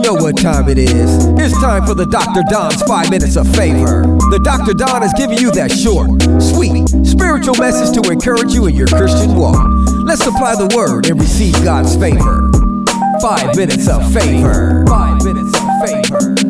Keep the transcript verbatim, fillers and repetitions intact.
know what time it is. It's time for the Doctor Don's five minutes of favor. The Doctor Don is giving you that short, sweet, spiritual message to encourage you in your Christian walk. Let's apply the word and receive God's favor. Five minutes of favor. Five minutes of favor.